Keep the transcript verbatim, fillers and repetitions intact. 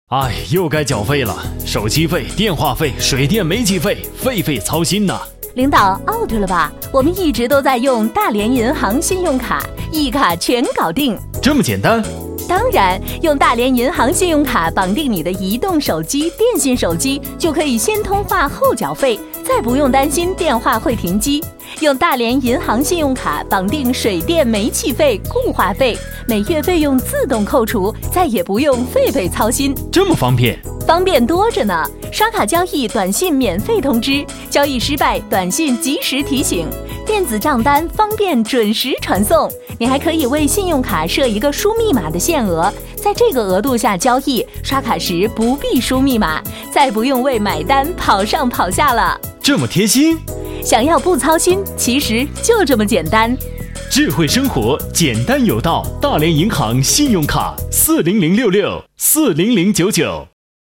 哎，又该缴费了，手机费、电话费、水电煤气费，费费操心呐。 领导 out 了吧？我们一直都在用大连银行信用卡，一卡全搞定。 这么简单？ 当然，用大连银行信用卡绑定你的移动手机、电信手机，就可以先通话后缴费，再不用担心电话会停机。用大连银行信用卡绑定水电煤气费、固话费，每月费用自动扣除，再也不用费费操心。 这么方便？ 方便多着呢！刷卡交易短信免费通知，交易失败短信及时提醒，电子账单方便准时传送。你还可以为信用卡设一个输密码的限额，在这个额度下交易，刷卡时不必输密码，再不用为买单跑上跑下了。 这么贴心？ 想要不操心，其实就这么简单。 智慧生活，简单有道。大连银行信用卡四零零六六四零零九九。